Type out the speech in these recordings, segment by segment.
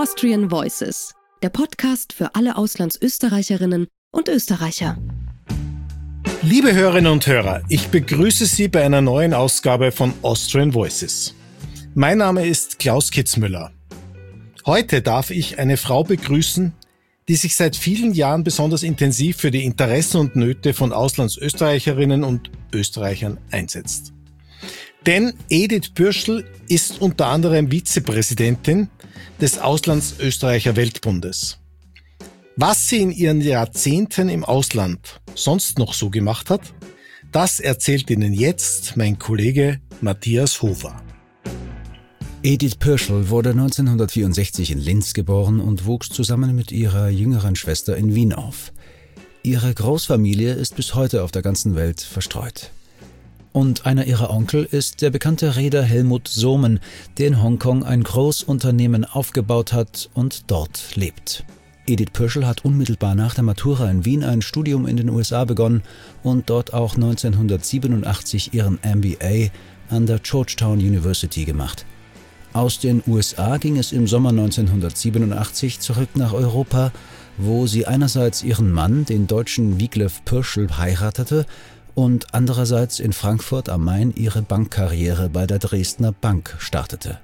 Austrian Voices, der Podcast für alle Auslandsösterreicherinnen und Österreicher. Liebe Hörerinnen und Hörer, ich begrüße Sie bei einer neuen Ausgabe von Austrian Voices. Mein Name ist Klaus Kitzmüller. Heute darf ich eine Frau begrüßen, die sich seit vielen Jahren besonders intensiv für die Interessen und Nöte von Auslandsösterreicherinnen und Österreichern einsetzt. Denn Edith Pürschl ist unter anderem Vizepräsidentin des Auslandsösterreicher Weltbundes. Was sie in ihren Jahrzehnten im Ausland sonst noch so gemacht hat, das erzählt Ihnen jetzt mein Kollege Matthias Hofer. Edith Pürschl wurde 1964 in Linz geboren und wuchs zusammen mit ihrer jüngeren Schwester in Wien auf. Ihre Großfamilie ist bis heute auf der ganzen Welt verstreut. Und einer ihrer Onkel ist der bekannte Reeder Helmut Sohmen, der in Hongkong ein Großunternehmen aufgebaut hat und dort lebt. Edith Pürschl hat unmittelbar nach der Matura in Wien ein Studium in den USA begonnen und dort auch 1987 ihren MBA an der Georgetown University gemacht. Aus den USA ging es im Sommer 1987 zurück nach Europa, wo sie einerseits ihren Mann, den Deutschen Wiglaf Pürschl, heiratete und andererseits in Frankfurt am Main ihre Bankkarriere bei der Dresdner Bank startete.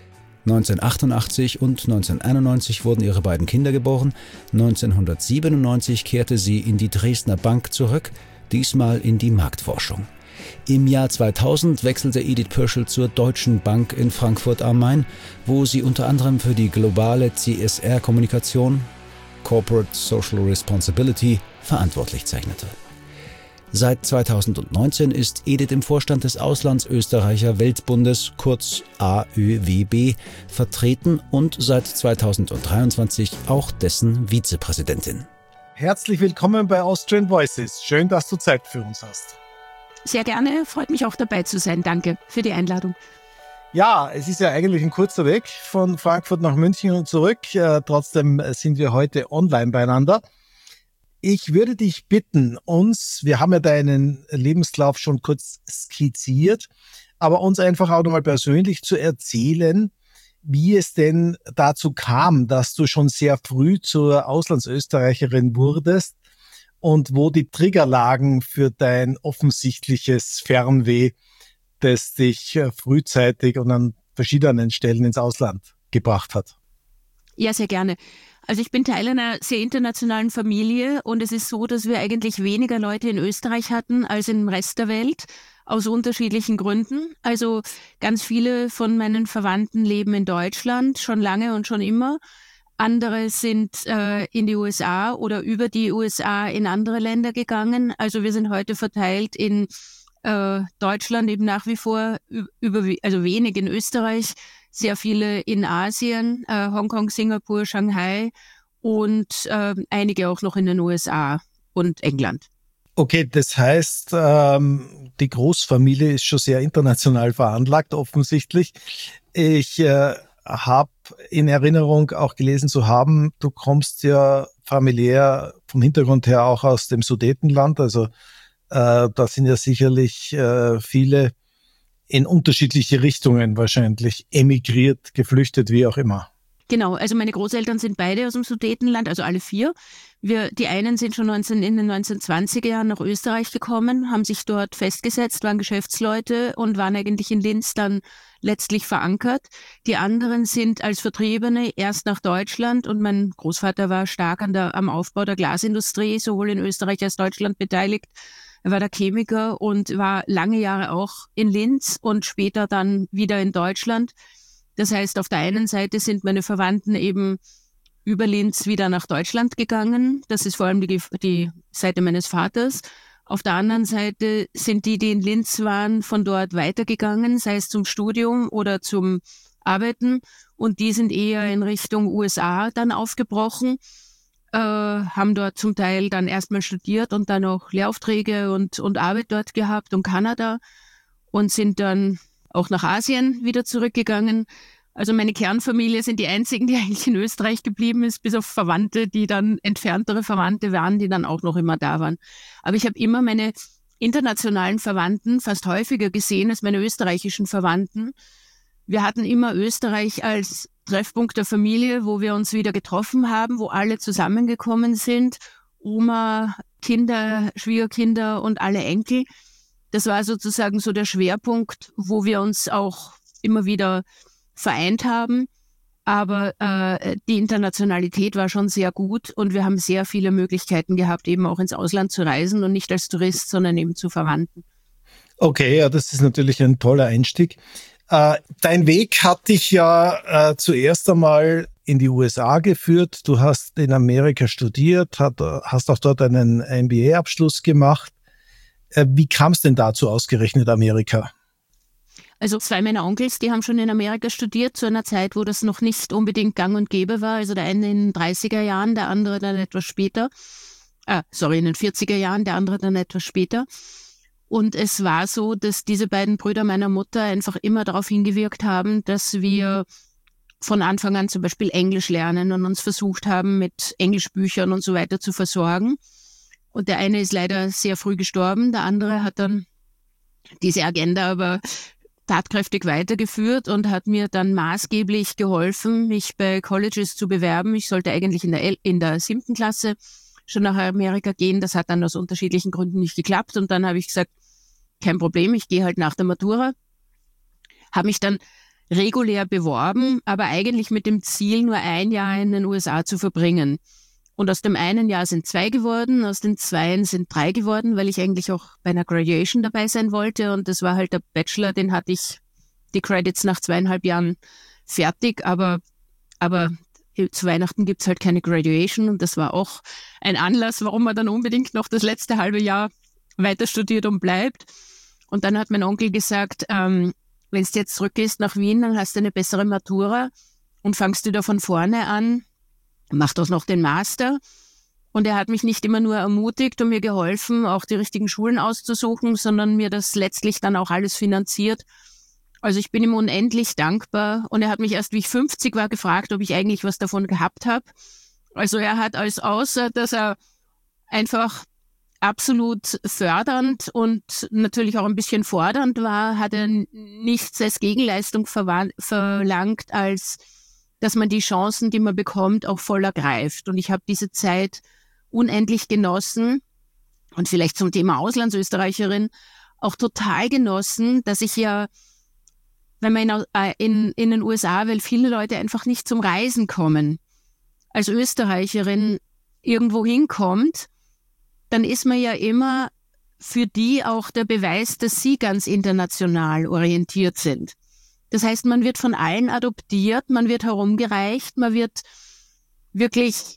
1988 und 1991 wurden ihre beiden Kinder geboren. 1997 kehrte sie in die Dresdner Bank zurück, diesmal in die Marktforschung. Im Jahr 2000 wechselte Edith Pürschl zur Deutschen Bank in Frankfurt am Main, wo sie unter anderem für die globale CSR-Kommunikation, Corporate Social Responsibility, verantwortlich zeichnete. Seit 2019 ist Edith im Vorstand des Auslandsösterreicher Weltbundes, kurz AÖWB, vertreten und seit 2023 auch dessen Vizepräsidentin. Herzlich willkommen bei Austrian Voices. Schön, dass du Zeit für uns hast. Sehr gerne, freut mich auch dabei zu sein. Danke für die Einladung. Ja, es ist ja eigentlich ein kurzer Weg von Frankfurt nach München und zurück. Trotzdem sind wir heute online beieinander. Ich würde dich bitten, wir haben ja deinen Lebenslauf schon kurz skizziert, aber uns einfach auch nochmal persönlich zu erzählen, wie es denn dazu kam, dass du schon sehr früh zur Auslandsösterreicherin wurdest und wo die Trigger lagen für dein offensichtliches Fernweh, das dich frühzeitig und an verschiedenen Stellen ins Ausland gebracht hat. Ja, sehr gerne. Also ich bin Teil einer sehr internationalen Familie und es ist so, dass wir eigentlich weniger Leute in Österreich hatten als im Rest der Welt, aus unterschiedlichen Gründen. Also ganz viele von meinen Verwandten leben in Deutschland, schon lange und schon immer. Andere sind in die USA oder über die USA in andere Länder gegangen. Also wir sind heute verteilt in Deutschland eben nach wie vor, also wenig in Österreich, sehr viele in Asien, Hongkong, Singapur, Shanghai und einige auch noch in den USA und England. Okay, das heißt, die Großfamilie ist schon sehr international veranlagt, offensichtlich. Ich habe in Erinnerung auch gelesen zu haben, du kommst ja familiär vom Hintergrund her auch aus dem Sudetenland, also da sind ja sicherlich viele in unterschiedliche Richtungen wahrscheinlich emigriert, geflüchtet, wie auch immer. Genau, also meine Großeltern sind beide aus dem Sudetenland, also alle vier. Die einen sind schon in den 1920er Jahren nach Österreich gekommen, haben sich dort festgesetzt, waren Geschäftsleute und waren eigentlich in Linz dann letztlich verankert. Die anderen sind als Vertriebene erst nach Deutschland und mein Großvater war stark am Aufbau der Glasindustrie, sowohl in Österreich als Deutschland beteiligt. Er war der Chemiker und war lange Jahre auch in Linz und später dann wieder in Deutschland. Das heißt, auf der einen Seite sind meine Verwandten eben über Linz wieder nach Deutschland gegangen. Das ist vor allem die Seite meines Vaters. Auf der anderen Seite sind die in Linz waren, von dort weitergegangen, sei es zum Studium oder zum Arbeiten. Und die sind eher in Richtung USA dann aufgebrochen. Haben dort zum Teil dann erstmal studiert und dann auch Lehraufträge und Arbeit dort gehabt und Kanada und sind dann auch nach Asien wieder zurückgegangen. Also meine Kernfamilie sind die einzigen, die eigentlich in Österreich geblieben ist, bis auf Verwandte, die dann entferntere Verwandte waren, die dann auch noch immer da waren. Aber ich habe immer meine internationalen Verwandten fast häufiger gesehen als meine österreichischen Verwandten. Wir hatten immer Österreich als Treffpunkt der Familie, wo wir uns wieder getroffen haben, wo alle zusammengekommen sind. Oma, Kinder, Schwiegerkinder und alle Enkel. Das war sozusagen so der Schwerpunkt, wo wir uns auch immer wieder vereint haben. Aber die Internationalität war schon sehr gut und wir haben sehr viele Möglichkeiten gehabt, eben auch ins Ausland zu reisen und nicht als Tourist, sondern eben zu Verwandten. Okay, ja, das ist natürlich ein toller Einstieg. Dein Weg hat dich ja zuerst einmal in die USA geführt. Du hast in Amerika studiert, hast auch dort einen MBA-Abschluss gemacht. Wie kam es denn dazu ausgerechnet Amerika? Also 2 meiner Onkels, die haben schon in Amerika studiert, zu einer Zeit, wo das noch nicht unbedingt gang und gäbe war. Also der eine in den 30er Jahren, der andere dann etwas später. In den 40er Jahren, der andere dann etwas später. Und es war so, dass diese beiden Brüder meiner Mutter einfach immer darauf hingewirkt haben, dass wir von Anfang an zum Beispiel Englisch lernen und uns versucht haben, mit Englischbüchern und so weiter zu versorgen. Und der eine ist leider sehr früh gestorben, der andere hat dann diese Agenda aber tatkräftig weitergeführt und hat mir dann maßgeblich geholfen, mich bei Colleges zu bewerben. Ich sollte eigentlich in der 7. Klasse schon nach Amerika gehen. Das hat dann aus unterschiedlichen Gründen nicht geklappt. Und dann habe ich gesagt, kein Problem, ich gehe halt nach der Matura. Habe mich dann regulär beworben, aber eigentlich mit dem Ziel, nur 1 Jahr in den USA zu verbringen. Und aus dem einen Jahr sind 2 geworden, aus den 2 sind 3 geworden, weil ich eigentlich auch bei einer Graduation dabei sein wollte. Und das war halt der Bachelor, den hatte ich die Credits nach 2,5 Jahren fertig. Aber zu Weihnachten gibt's halt keine Graduation. Und das war auch ein Anlass, warum man dann unbedingt noch das letzte halbe Jahr weiter studiert und bleibt. Und dann hat mein Onkel gesagt, wenn du jetzt zurückgehst nach Wien, dann hast du eine bessere Matura und fangst du da von vorne an. Mach doch noch den Master. Und er hat mich nicht immer nur ermutigt und mir geholfen, auch die richtigen Schulen auszusuchen, sondern mir das letztlich dann auch alles finanziert. Also ich bin ihm unendlich dankbar. Und er hat mich erst, wie ich 50 war, gefragt, ob ich eigentlich was davon gehabt habe. Also er hat außer, dass er einfach absolut fördernd und natürlich auch ein bisschen fordernd war, hat er nichts als Gegenleistung verlangt, als dass man die Chancen, die man bekommt, auch voll ergreift. Und ich habe diese Zeit unendlich genossen und vielleicht zum Thema Auslandsösterreicherin auch total genossen, dass ich ja, wenn man in den USA, weil viele Leute einfach nicht zum Reisen kommen, als Österreicherin irgendwo hinkommt, dann ist man ja immer für die auch der Beweis, dass sie ganz international orientiert sind. Das heißt, man wird von allen adoptiert, man wird herumgereicht, man wird wirklich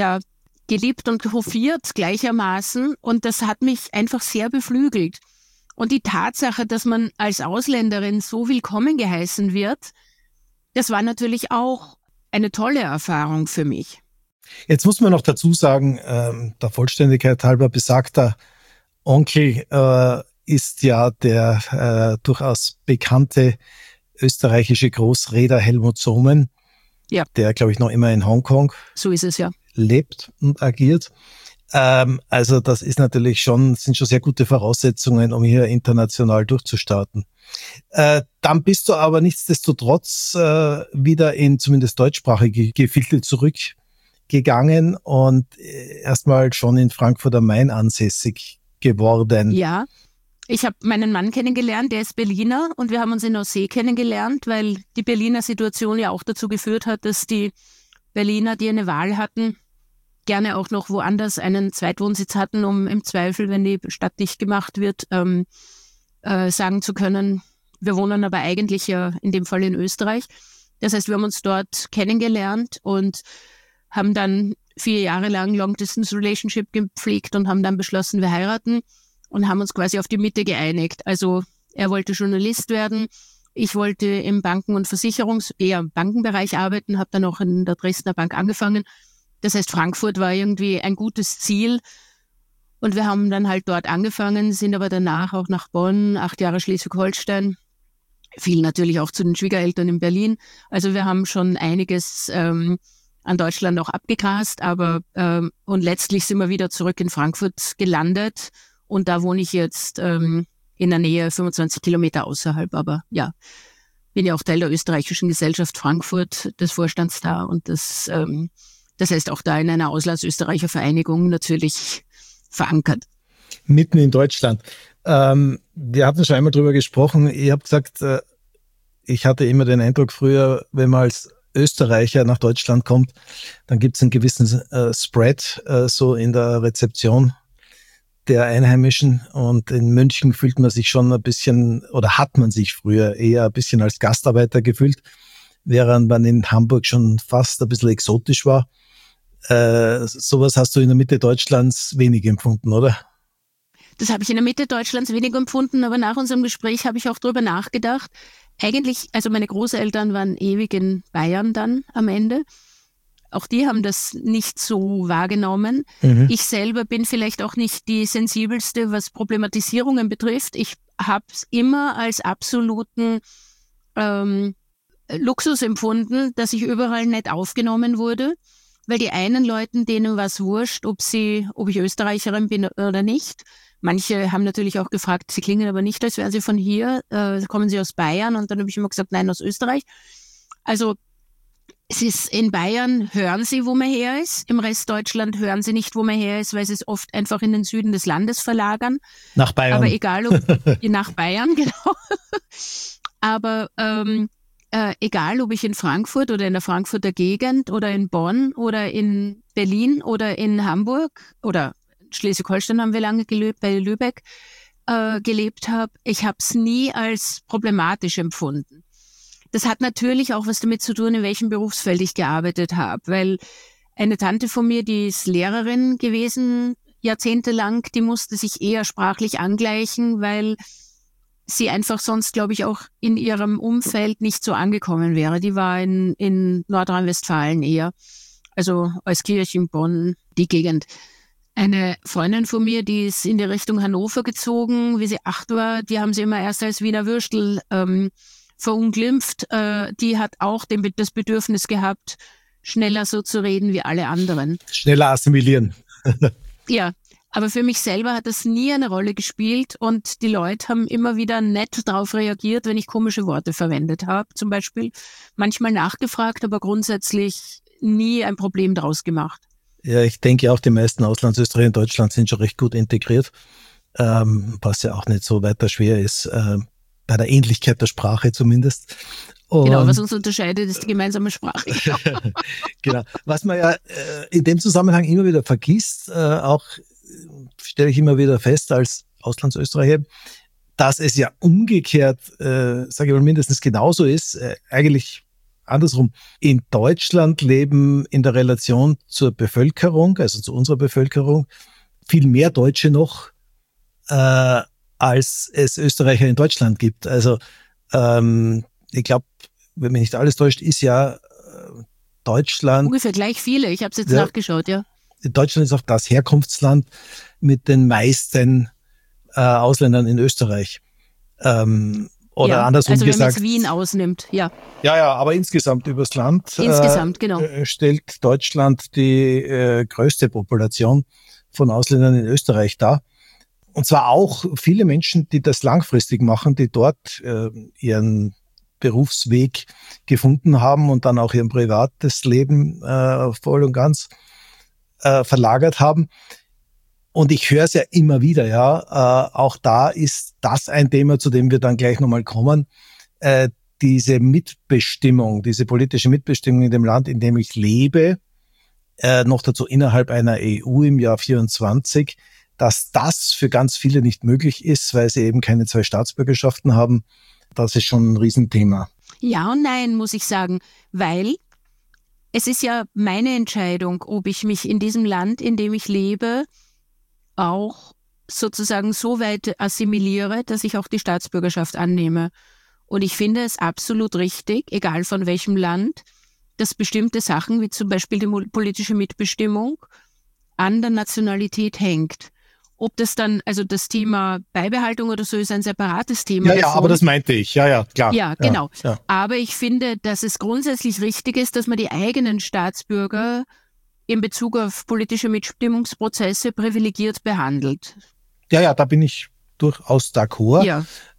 geliebt und hofiert gleichermaßen und das hat mich einfach sehr beflügelt. Und die Tatsache, dass man als Ausländerin so willkommen geheißen wird, das war natürlich auch eine tolle Erfahrung für mich. Jetzt muss man noch dazu sagen, der Vollständigkeit halber, besagter Onkel ist ja der durchaus bekannte österreichische Großreeder Helmut Sohmen, der, glaube ich, noch immer in Hongkong so ist es, ja, lebt und agiert. Also das ist natürlich sind schon sehr gute Voraussetzungen, um hier international durchzustarten. Dann bist du aber nichtsdestotrotz wieder in zumindest deutschsprachige Gefilde zurückgegangen und erstmal schon in Frankfurt am Main ansässig geworden. Ja. Ich habe meinen Mann kennengelernt, der ist Berliner und wir haben uns in Aussee kennengelernt, weil die Berliner Situation ja auch dazu geführt hat, dass die Berliner, die eine Wahl hatten, gerne auch noch woanders einen Zweitwohnsitz hatten, um im Zweifel, wenn die Stadt dicht gemacht wird, sagen zu können, wir wohnen aber eigentlich ja in dem Fall in Österreich. Das heißt, wir haben uns dort kennengelernt und haben dann 4 Jahre lang Long-Distance-Relationship gepflegt und haben dann beschlossen, wir heiraten. Und haben uns quasi auf die Mitte geeinigt. Also er wollte Journalist werden, ich wollte im Banken- und eher im Bankenbereich arbeiten, habe dann auch in der Dresdner Bank angefangen. Das heißt, Frankfurt war irgendwie ein gutes Ziel. Und wir haben dann halt dort angefangen, sind aber danach auch nach Bonn, 8 Jahre Schleswig-Holstein, viel natürlich auch zu den Schwiegereltern in Berlin. Also wir haben schon einiges an Deutschland auch abgegrast, und letztlich sind wir wieder zurück in Frankfurt gelandet. Und da wohne ich jetzt in der Nähe, 25 Kilometer außerhalb. Aber ja, bin ja auch Teil der österreichischen Gesellschaft Frankfurt, des Vorstands da und das heißt auch da in einer Auslandsösterreicher-Vereinigung natürlich verankert. Mitten in Deutschland. Wir hatten schon einmal drüber gesprochen. Ich habe gesagt, ich hatte immer den Eindruck früher, wenn man als Österreicher nach Deutschland kommt, dann gibt es einen gewissen Spread so in der Rezeption der Einheimischen. Und in München fühlt man sich schon ein bisschen, oder hat man sich früher eher ein bisschen als Gastarbeiter gefühlt, während man in Hamburg schon fast ein bisschen exotisch war. Sowas hast du in der Mitte Deutschlands wenig empfunden, oder? Das habe ich in der Mitte Deutschlands wenig empfunden, aber nach unserem Gespräch habe ich auch drüber nachgedacht. Eigentlich, also meine Großeltern waren ewig in Bayern dann am Ende. Auch die haben das nicht so wahrgenommen. Ich selber bin vielleicht auch nicht die sensibelste, was Problematisierungen betrifft. Ich habe es immer als absoluten Luxus empfunden, dass ich überall nicht aufgenommen wurde, weil die einen Leuten, denen war es wurscht, ob ich Österreicherin bin oder nicht. Manche haben natürlich auch gefragt, sie klingen aber nicht, als wären sie von hier, kommen sie aus Bayern? Und dann habe ich immer gesagt, nein, aus Österreich. Also es ist in Bayern, hören sie, wo man her ist. Im Rest Deutschland hören sie nicht, wo man her ist, weil sie es oft einfach in den Süden des Landes verlagern. Nach Bayern. Aber egal, ob nach Bayern, genau. Aber egal, ob ich in Frankfurt oder in der Frankfurter Gegend oder in Bonn oder in Berlin oder in Hamburg oder Schleswig-Holstein haben wir lange gelebt, bei Lübeck gelebt habe, ich habe es nie als problematisch empfunden. Das hat natürlich auch was damit zu tun, in welchem Berufsfeld ich gearbeitet habe, weil eine Tante von mir, die ist Lehrerin gewesen, jahrzehntelang, die musste sich eher sprachlich angleichen, weil sie einfach sonst, glaube ich, auch in ihrem Umfeld nicht so angekommen wäre. Die war in Nordrhein-Westfalen eher, also Euskirchen, Bonn, die Gegend. Eine Freundin von mir, die ist in die Richtung Hannover gezogen, wie sie 8 war, die haben sie immer erst als Wiener Würstel verunglimpft. Die hat auch das Bedürfnis gehabt, schneller so zu reden wie alle anderen. Schneller assimilieren. Ja, aber für mich selber hat das nie eine Rolle gespielt und die Leute haben immer wieder nett darauf reagiert, wenn ich komische Worte verwendet habe. Zum Beispiel manchmal nachgefragt, aber grundsätzlich nie ein Problem daraus gemacht. Ja, ich denke auch, die meisten Auslandsösterreicher in Deutschland sind schon recht gut integriert, was ja auch nicht so weiter schwer ist, bei der Ähnlichkeit der Sprache zumindest. Und genau, was uns unterscheidet, ist die gemeinsame Sprache. Genau. Was man ja in dem Zusammenhang immer wieder vergisst, auch stelle ich immer wieder fest als Auslandsösterreicher, dass es ja umgekehrt, sage ich mal, mindestens genauso ist, eigentlich andersrum. In Deutschland leben in der Relation zur Bevölkerung, also zu unserer Bevölkerung, viel mehr Deutsche noch, als es Österreicher in Deutschland gibt. Also ich glaube, wenn mich nicht alles täuscht, ist ja Deutschland... Ungefähr gleich viele, ich habe es jetzt nachgeschaut, ja. Deutschland ist auch das Herkunftsland mit den meisten Ausländern in Österreich. Oder ja, andersrum also gesagt. wenn man jetzt Wien ausnimmt, ja. Ja, aber insgesamt übers Land Genau. Stellt Deutschland die größte Population von Ausländern in Österreich dar. Und zwar auch viele Menschen, die das langfristig machen, die dort ihren Berufsweg gefunden haben und dann auch ihr privates Leben voll und ganz verlagert haben. Und ich höre es ja immer wieder, ja, auch da ist das ein Thema, zu dem wir dann gleich nochmal kommen, diese Mitbestimmung, diese politische Mitbestimmung in dem Land, in dem ich lebe, noch dazu innerhalb einer EU im Jahr 24, dass das für ganz viele nicht möglich ist, weil sie eben keine 2 Staatsbürgerschaften haben, das ist schon ein Riesenthema. Ja und nein, muss ich sagen, weil es ist ja meine Entscheidung, ob ich mich in diesem Land, in dem ich lebe, auch sozusagen so weit assimiliere, dass ich auch die Staatsbürgerschaft annehme. Und ich finde es absolut richtig, egal von welchem Land, dass bestimmte Sachen, wie zum Beispiel die politische Mitbestimmung, an der Nationalität hängt. Ob das dann, also das Thema Beibehaltung oder so ist ein separates Thema. Ja, aber das meinte ich. Ja, klar. Ja, genau. Ja. Aber ich finde, dass es grundsätzlich richtig ist, dass man die eigenen Staatsbürger in Bezug auf politische Mitbestimmungsprozesse privilegiert behandelt. Ja, da bin ich durchaus d'accord. Ja.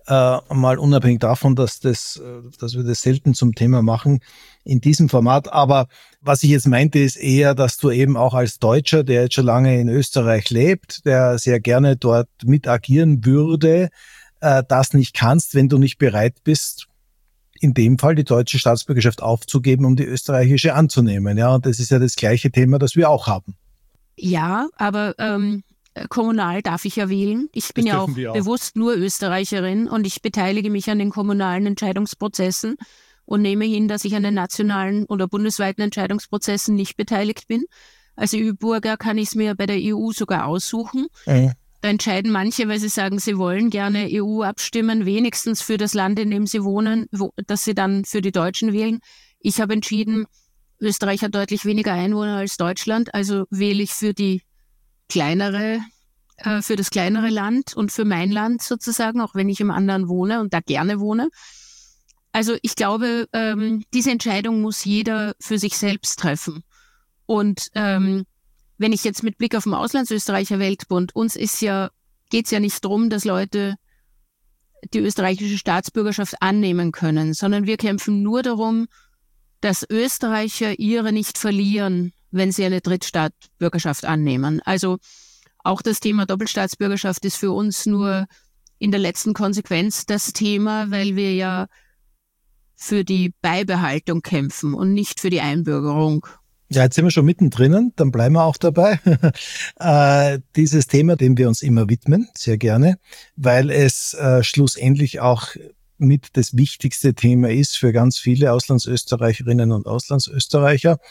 mal unabhängig davon, dass wir das selten zum Thema machen in diesem Format. Aber was ich jetzt meinte, ist eher, dass du eben auch als Deutscher, der jetzt schon lange in Österreich lebt, der sehr gerne dort mit agieren würde, das nicht kannst, wenn du nicht bereit bist, in dem Fall die deutsche Staatsbürgerschaft aufzugeben, um die österreichische anzunehmen. Ja, und das ist ja das gleiche Thema, das wir auch haben. Ja, aber kommunal darf ich ja wählen. Ich bin ja auch bewusst nur Österreicherin und ich beteilige mich an den kommunalen Entscheidungsprozessen und nehme hin, dass ich an den nationalen oder bundesweiten Entscheidungsprozessen nicht beteiligt bin. Als EU-Bürger kann ich es mir bei der EU sogar aussuchen. Da entscheiden manche, weil sie sagen, sie wollen gerne EU abstimmen, wenigstens für das Land, in dem sie wohnen, dass sie dann für die Deutschen wählen. Ich habe entschieden, Österreich hat deutlich weniger Einwohner als Deutschland, also wähle ich für das kleinere Land und für mein Land sozusagen, auch wenn ich im anderen wohne und da gerne wohne. Also ich glaube, diese Entscheidung muss jeder für sich selbst treffen. Und wenn ich jetzt mit Blick auf den Auslandsösterreicher Weltbund, geht's ja nicht darum, dass Leute die österreichische Staatsbürgerschaft annehmen können, sondern wir kämpfen nur darum, dass Österreicher ihre nicht verlieren, wenn sie eine Drittstaatsbürgerschaft annehmen. Also auch das Thema Doppelstaatsbürgerschaft ist für uns nur in der letzten Konsequenz das Thema, weil wir ja für die Beibehaltung kämpfen und nicht für die Einbürgerung. Ja, jetzt sind wir schon mittendrin, dann bleiben wir auch dabei. Dieses Thema, dem wir uns immer widmen, sehr gerne, weil es schlussendlich auch mit das wichtigste Thema ist für ganz viele Auslandsösterreicherinnen und Auslandsösterreicher.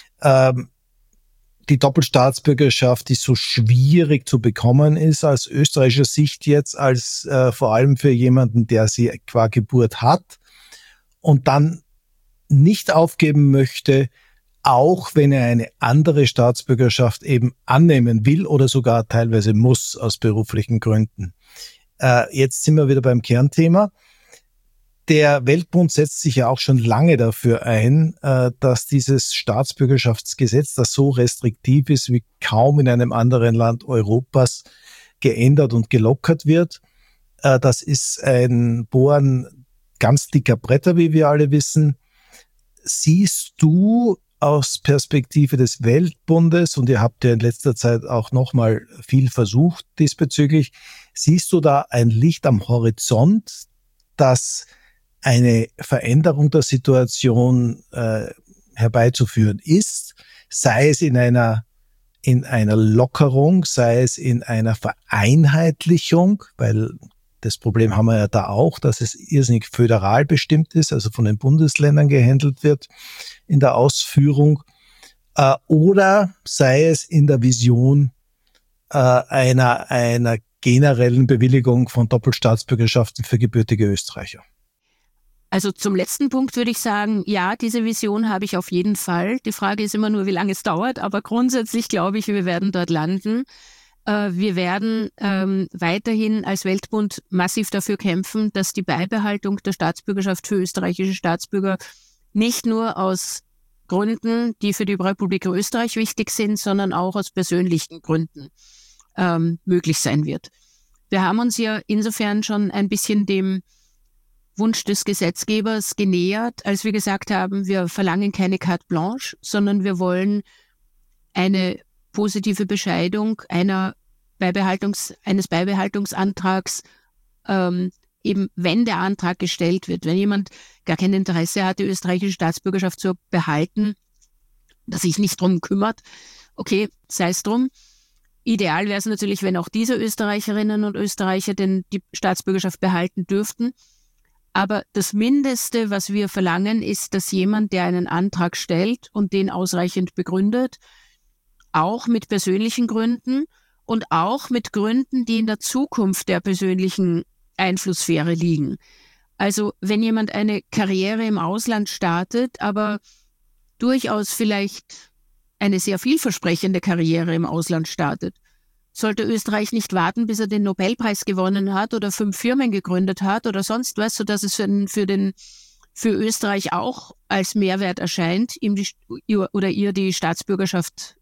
Die Doppelstaatsbürgerschaft, die so schwierig zu bekommen ist, aus österreichischer Sicht jetzt, als vor allem für jemanden, der sie qua Geburt hat und dann nicht aufgeben möchte, auch wenn er eine andere Staatsbürgerschaft eben annehmen will oder sogar teilweise muss aus beruflichen Gründen. Jetzt sind wir wieder beim Kernthema. Der Weltbund setzt sich ja auch schon lange dafür ein, dass dieses Staatsbürgerschaftsgesetz, das so restriktiv ist wie kaum in einem anderen Land Europas, geändert und gelockert wird. Das ist ein Bohren ganz dicker Bretter, wie wir alle wissen. Siehst du aus Perspektive des Weltbundes, und ihr habt ja in letzter Zeit auch nochmal viel versucht diesbezüglich, siehst du da ein Licht am Horizont, das eine Veränderung der Situation herbeizuführen ist, sei es in einer Lockerung, sei es in einer Vereinheitlichung, weil das Problem haben wir ja da auch, dass es irrsinnig föderal bestimmt ist, also von den Bundesländern gehandelt wird in der Ausführung, oder sei es in der Vision einer generellen Bewilligung von Doppelstaatsbürgerschaften für gebürtige Österreicher. Also zum letzten Punkt würde ich sagen, ja, diese Vision habe ich auf jeden Fall. Die Frage ist immer nur, wie lange es dauert, aber grundsätzlich glaube ich, wir werden dort landen. Wir werden weiterhin als Weltbund massiv dafür kämpfen, dass die Beibehaltung der Staatsbürgerschaft für österreichische Staatsbürger nicht nur aus Gründen, die für die Republik Österreich wichtig sind, sondern auch aus persönlichen Gründen möglich sein wird. Wir haben uns ja insofern schon ein bisschen dem Wunsch des Gesetzgebers genähert, als wir gesagt haben, wir verlangen keine Carte Blanche, sondern wir wollen eine positive Bescheidung eines Beibehaltungsantrags, eben wenn der Antrag gestellt wird, wenn jemand gar kein Interesse hat, die österreichische Staatsbürgerschaft zu behalten, dass sich nicht drum kümmert, okay, sei es drum. Ideal wäre es natürlich, wenn auch diese Österreicherinnen und Österreicher denn die Staatsbürgerschaft behalten dürften. Aber das Mindeste, was wir verlangen, ist, dass jemand, der einen Antrag stellt und den ausreichend begründet, auch mit persönlichen Gründen und auch mit Gründen, die in der Zukunft der persönlichen Einflusssphäre liegen. Also wenn jemand eine Karriere im Ausland startet, aber durchaus vielleicht eine sehr vielversprechende Karriere im Ausland startet, sollte Österreich nicht warten, bis er den Nobelpreis gewonnen hat oder 5 Firmen gegründet hat oder sonst was, sodass es für Österreich auch als Mehrwert erscheint, ihm ihr die Staatsbürgerschaft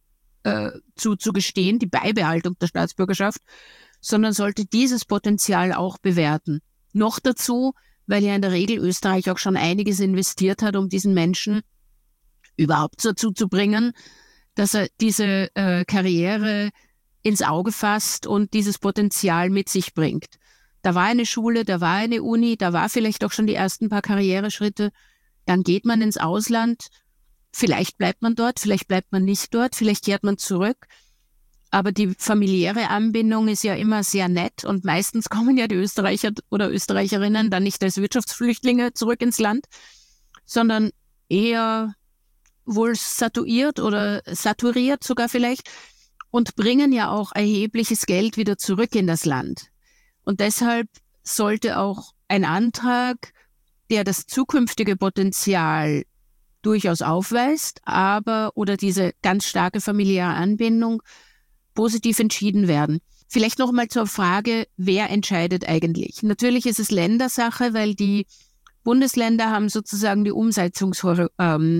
zuzugestehen, die Beibehaltung der Staatsbürgerschaft, sondern sollte dieses Potenzial auch bewerten. Noch dazu, weil ja in der Regel Österreich auch schon einiges investiert hat, um diesen Menschen überhaupt dazu zu bringen, dass er diese Karriere ins Auge fasst und dieses Potenzial mit sich bringt. Da war eine Schule, da war eine Uni, da war vielleicht auch schon die ersten paar Karriereschritte. Dann geht man ins Ausland. Vielleicht bleibt man dort, vielleicht bleibt man nicht dort, vielleicht kehrt man zurück. Aber die familiäre Anbindung ist ja immer sehr nett und meistens kommen ja die Österreicher oder Österreicherinnen dann nicht als Wirtschaftsflüchtlinge zurück ins Land, sondern eher wohl saturiert oder saturiert sogar vielleicht und bringen ja auch erhebliches Geld wieder zurück in das Land. Und deshalb sollte auch ein Antrag, der das zukünftige Potenzial durchaus aufweist, oder diese ganz starke familiäre Anbindung positiv entschieden werden. Vielleicht noch mal zur Frage, wer entscheidet eigentlich? Natürlich ist es Ländersache, weil die Bundesländer haben sozusagen die Umsetzungshoheit.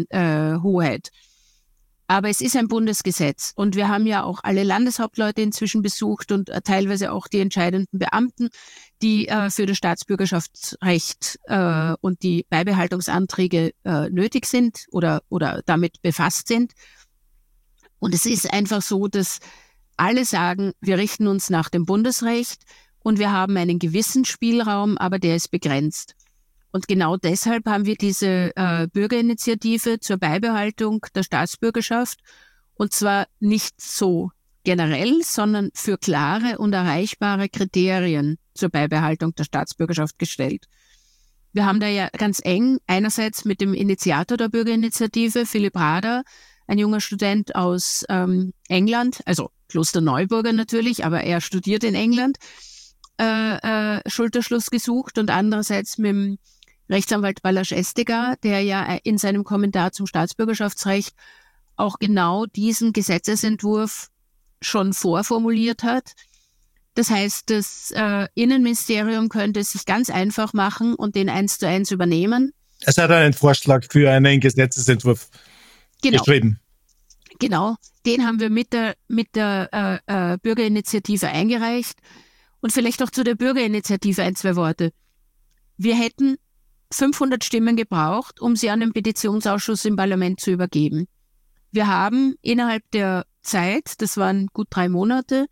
Aber es ist ein Bundesgesetz und wir haben ja auch alle Landeshauptleute inzwischen besucht und teilweise auch die entscheidenden Beamten, die für das Staatsbürgerschaftsrecht und die Beibehaltungsanträge nötig sind oder damit befasst sind. Und es ist einfach so, dass alle sagen, wir richten uns nach dem Bundesrecht und wir haben einen gewissen Spielraum, aber der ist begrenzt. Und genau deshalb haben wir diese Bürgerinitiative zur Beibehaltung der Staatsbürgerschaft und zwar nicht so generell, sondern für klare und erreichbare Kriterien zur Beibehaltung der Staatsbürgerschaft gestellt. Wir haben da ja ganz eng einerseits mit dem Initiator der Bürgerinitiative, Philipp Rader, ein junger Student aus England, also Klosterneuburger natürlich, aber er studiert in England, Schulterschluss gesucht und andererseits mit dem Rechtsanwalt Balázs Eszter, der ja in seinem Kommentar zum Staatsbürgerschaftsrecht auch genau diesen Gesetzesentwurf schon vorformuliert hat. Das heißt, das Innenministerium könnte es sich ganz einfach machen und den 1:1 übernehmen. Es hat einen Vorschlag für einen Gesetzesentwurf geschrieben. Genau, den haben wir mit der Bürgerinitiative eingereicht. Und vielleicht auch zu der Bürgerinitiative 1-2 Worte. Wir hätten 500 Stimmen gebraucht, um sie an den Petitionsausschuss im Parlament zu übergeben. Wir haben innerhalb der Zeit, das waren gut 3 Monate,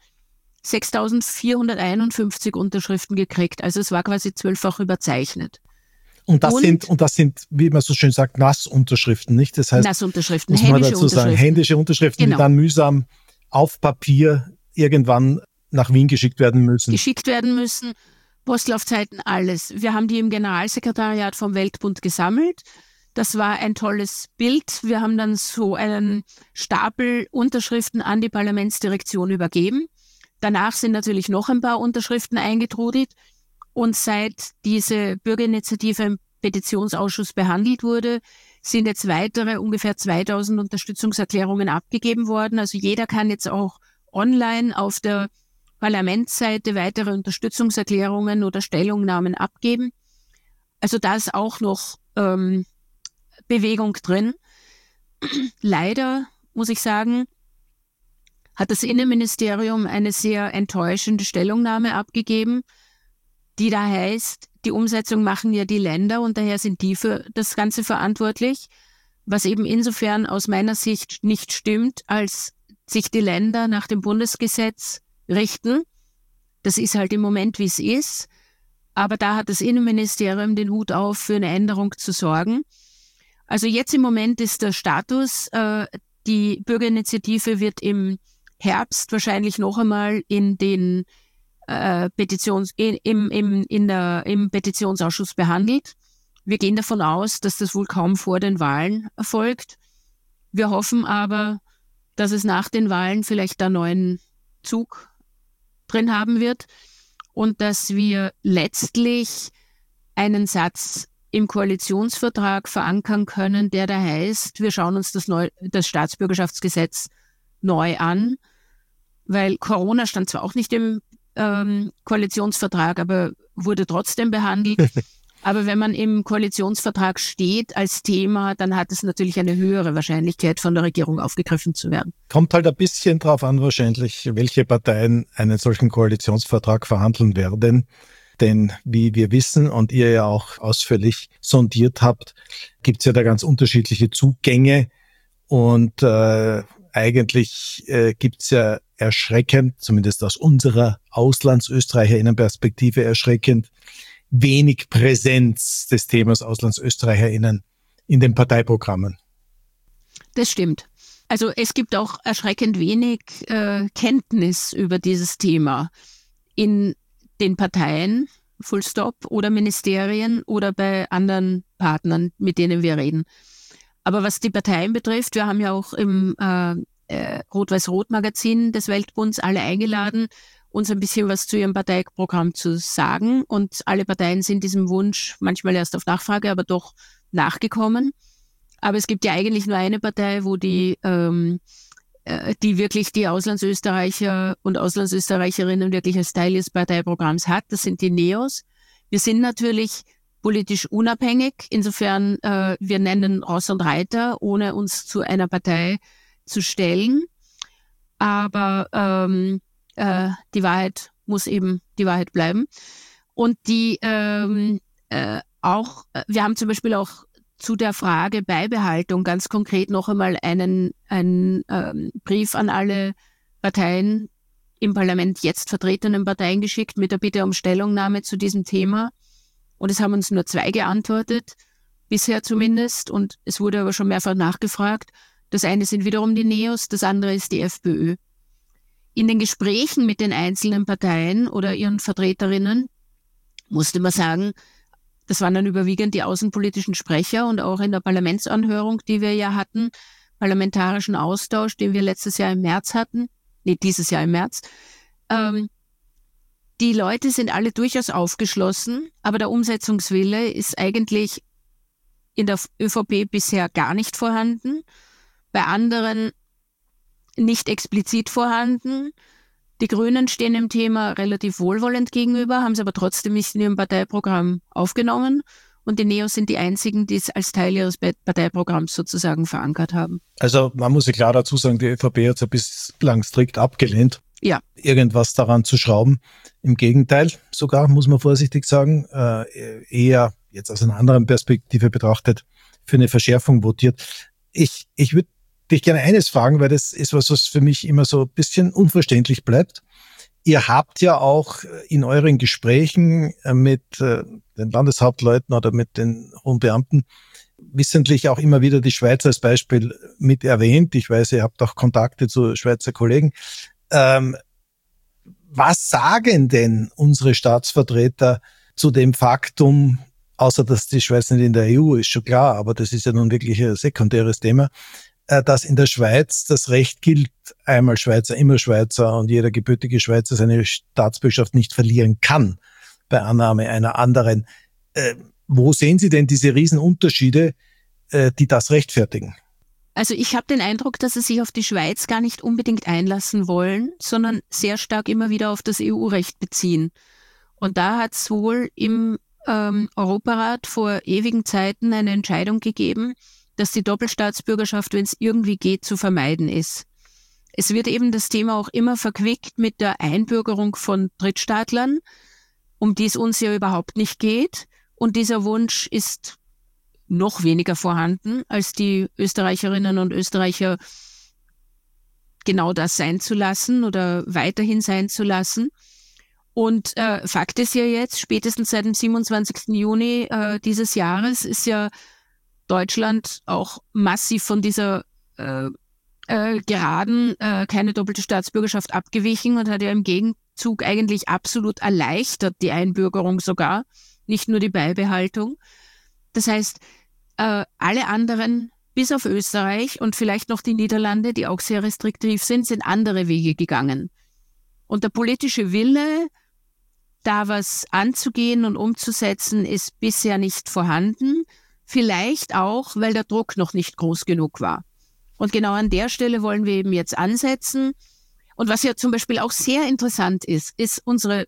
6.451 Unterschriften gekriegt. Also es war quasi 12-fach überzeichnet. Und das sind, wie man so schön sagt, Nassunterschriften, nicht? Das heißt, Nassunterschriften, muss man dazu sagen, händische Unterschriften, genau, die dann mühsam auf Papier irgendwann nach Wien geschickt werden müssen. Postlaufzeiten, alles. Wir haben die im Generalsekretariat vom Weltbund gesammelt. Das war ein tolles Bild. Wir haben dann so einen Stapel Unterschriften an die Parlamentsdirektion übergeben. Danach sind natürlich noch ein paar Unterschriften eingetrudelt. Und seit diese Bürgerinitiative im Petitionsausschuss behandelt wurde, sind jetzt weitere ungefähr 2000 Unterstützungserklärungen abgegeben worden. Also jeder kann jetzt auch online auf der Parlamentsseite weitere Unterstützungserklärungen oder Stellungnahmen abgeben. Also da ist auch noch Bewegung drin. Leider, muss ich sagen, hat das Innenministerium eine sehr enttäuschende Stellungnahme abgegeben, die da heißt, die Umsetzung machen ja die Länder und daher sind die für das Ganze verantwortlich, was eben insofern aus meiner Sicht nicht stimmt, als sich die Länder nach dem Bundesgesetz richten. Das ist halt im Moment, wie es ist. Aber da hat das Innenministerium den Hut auf, für eine Änderung zu sorgen. Also jetzt im Moment ist der Status, die Bürgerinitiative wird im Herbst wahrscheinlich noch einmal in den im Petitionsausschuss behandelt. Wir gehen davon aus, dass das wohl kaum vor den Wahlen erfolgt. Wir hoffen aber, dass es nach den Wahlen vielleicht einen neuen Zug drin haben wird und dass wir letztlich einen Satz im Koalitionsvertrag verankern können, der da heißt, wir schauen uns das Staatsbürgerschaftsgesetz neu an, weil Corona stand zwar auch nicht im Koalitionsvertrag, aber wurde trotzdem behandelt. Aber wenn man im Koalitionsvertrag steht als Thema, dann hat es natürlich eine höhere Wahrscheinlichkeit, von der Regierung aufgegriffen zu werden. Kommt halt ein bisschen drauf an wahrscheinlich, welche Parteien einen solchen Koalitionsvertrag verhandeln werden. Denn wie wir wissen und ihr ja auch ausführlich sondiert habt, gibt es ja da ganz unterschiedliche Zugänge. Und eigentlich gibt es ja erschreckend, zumindest aus unserer AuslandsösterreicherInnen-Perspektive erschreckend, wenig Präsenz des Themas AuslandsösterreicherInnen in den Parteiprogrammen. Das stimmt. Also es gibt auch erschreckend wenig Kenntnis über dieses Thema in den Parteien, Full Stop, oder Ministerien oder bei anderen Partnern, mit denen wir reden. Aber was die Parteien betrifft, wir haben ja auch im Rot-Weiß-Rot-Magazin des Weltbunds alle eingeladen, uns ein bisschen was zu ihrem Parteiprogramm zu sagen. Und alle Parteien sind diesem Wunsch manchmal erst auf Nachfrage, aber doch nachgekommen. Aber es gibt ja eigentlich nur eine Partei, wo die wirklich die Auslandsösterreicher und Auslandsösterreicherinnen wirklich als Teil ihres Parteiprogramms hat. Das sind die NEOS. Wir sind natürlich politisch unabhängig. Insofern, wir nennen Ross und Reiter, ohne uns zu einer Partei zu stellen. Aber die Wahrheit muss eben die Wahrheit bleiben. Und wir haben zum Beispiel auch zu der Frage Beibehaltung ganz konkret noch einmal einen Brief an alle Parteien im Parlament, jetzt vertretenen Parteien, geschickt mit der Bitte um Stellungnahme zu diesem Thema. Und es haben uns nur 2 geantwortet, bisher zumindest. Und es wurde aber schon mehrfach nachgefragt. Das eine sind wiederum die NEOS, das andere ist die FPÖ. In den Gesprächen mit den einzelnen Parteien oder ihren Vertreterinnen musste man sagen, das waren dann überwiegend die außenpolitischen Sprecher, und auch in der Parlamentsanhörung, die wir ja hatten, parlamentarischen Austausch, den wir dieses Jahr im März. Die Leute sind alle durchaus aufgeschlossen, aber der Umsetzungswille ist eigentlich in der ÖVP bisher gar nicht vorhanden, bei anderen nicht explizit vorhanden. Die Grünen stehen dem Thema relativ wohlwollend gegenüber, haben es aber trotzdem nicht in ihrem Parteiprogramm aufgenommen. Und die NEOS sind die einzigen, die es als Teil ihres Parteiprogramms sozusagen verankert haben. Also man muss ja klar dazu sagen, die ÖVP hat es ja bislang strikt abgelehnt, ja, irgendwas daran zu schrauben. Im Gegenteil sogar, muss man vorsichtig sagen, eher jetzt aus einer anderen Perspektive betrachtet, für eine Verschärfung votiert. Ich würde dich gerne eines fragen, weil das ist was für mich immer so ein bisschen unverständlich bleibt. Ihr habt ja auch in euren Gesprächen mit den Landeshauptleuten oder mit den hohen Beamten wissentlich auch immer wieder die Schweiz als Beispiel mit erwähnt. Ich weiß, ihr habt auch Kontakte zu Schweizer Kollegen. Was sagen denn unsere Staatsvertreter zu dem Faktum, außer dass die Schweiz nicht in der EU ist, schon klar, aber das ist ja nun wirklich ein sekundäres Thema, dass in der Schweiz das Recht gilt, einmal Schweizer, immer Schweizer, und jeder gebürtige Schweizer seine Staatsbürgerschaft nicht verlieren kann bei Annahme einer anderen. Wo sehen Sie denn diese Riesenunterschiede, die das rechtfertigen? Also ich habe den Eindruck, dass sie sich auf die Schweiz gar nicht unbedingt einlassen wollen, sondern sehr stark immer wieder auf das EU-Recht beziehen. Und da hat es wohl im Europarat vor ewigen Zeiten eine Entscheidung gegeben, dass die Doppelstaatsbürgerschaft, wenn es irgendwie geht, zu vermeiden ist. Es wird eben das Thema auch immer verquickt mit der Einbürgerung von Drittstaatlern, um die es uns ja überhaupt nicht geht. Und dieser Wunsch ist noch weniger vorhanden, als die Österreicherinnen und Österreicher genau das sein zu lassen oder weiterhin sein zu lassen. Und Fakt ist ja jetzt, spätestens seit dem 27. Juni dieses Jahres ist ja Deutschland auch massiv von dieser Geraden keine doppelte Staatsbürgerschaft abgewichen und hat ja im Gegenzug eigentlich absolut erleichtert die Einbürgerung sogar, nicht nur die Beibehaltung. Das heißt, alle anderen, bis auf Österreich und vielleicht noch die Niederlande, die auch sehr restriktiv sind andere Wege gegangen. Und der politische Wille, da was anzugehen und umzusetzen, ist bisher nicht vorhanden. Vielleicht auch, weil der Druck noch nicht groß genug war. Und genau an der Stelle wollen wir eben jetzt ansetzen. Und was ja zum Beispiel auch sehr interessant ist unsere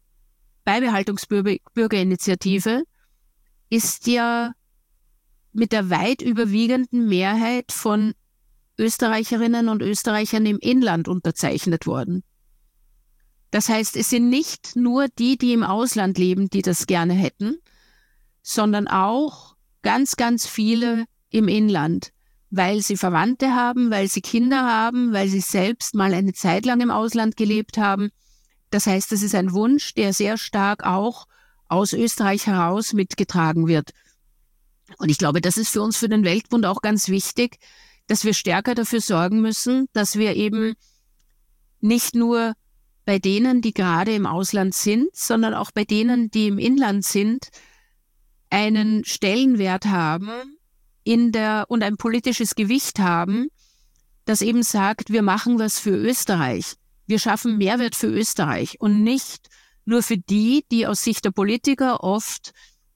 Beibehaltungsbürgerinitiative ist ja mit der weit überwiegenden Mehrheit von Österreicherinnen und Österreichern im Inland unterzeichnet worden. Das heißt, es sind nicht nur die, die im Ausland leben, die das gerne hätten, sondern auch ganz, ganz viele im Inland, weil sie Verwandte haben, weil sie Kinder haben, weil sie selbst mal eine Zeit lang im Ausland gelebt haben. Das heißt, das ist ein Wunsch, der sehr stark auch aus Österreich heraus mitgetragen wird. Und ich glaube, das ist für uns, für den Weltbund auch ganz wichtig, dass wir stärker dafür sorgen müssen, dass wir eben nicht nur bei denen, die gerade im Ausland sind, sondern auch bei denen, die im Inland sind, einen Stellenwert haben und ein politisches Gewicht haben, das eben sagt, wir machen was für Österreich. Wir schaffen Mehrwert für Österreich und nicht nur für die, die aus Sicht der Politiker oft